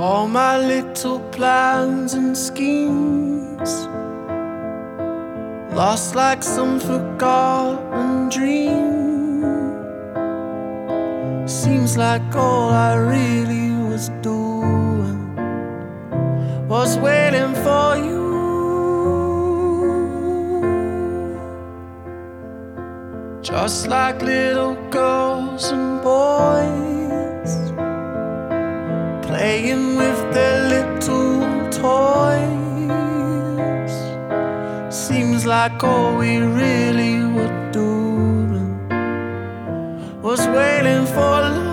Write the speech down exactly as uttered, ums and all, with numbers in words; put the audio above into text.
All my little plans and schemes lost like some forgotten dream. Seems like all I really was doing was waiting for you. Just like little girls and boys playing with their little toys. Seems like all we really were doing was waiting for love.